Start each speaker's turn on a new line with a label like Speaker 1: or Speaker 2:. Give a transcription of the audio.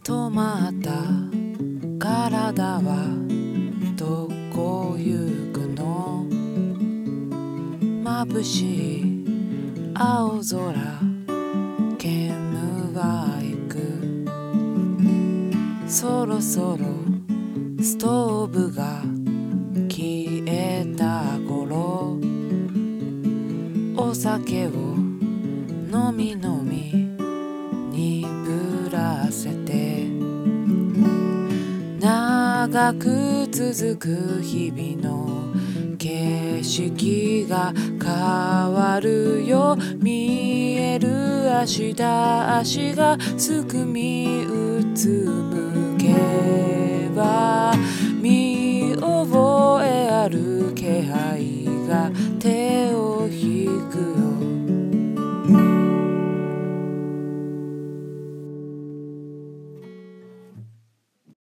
Speaker 1: 止まった体はどこ行くの。眩しい青空煙は行く。そろそろストーブが消えた頃、お酒を飲み飲み鈍らせて、長く続く日々の景色が変わるよ。見える明日、足がすくみうつむけば、見覚えある気配が手を引く。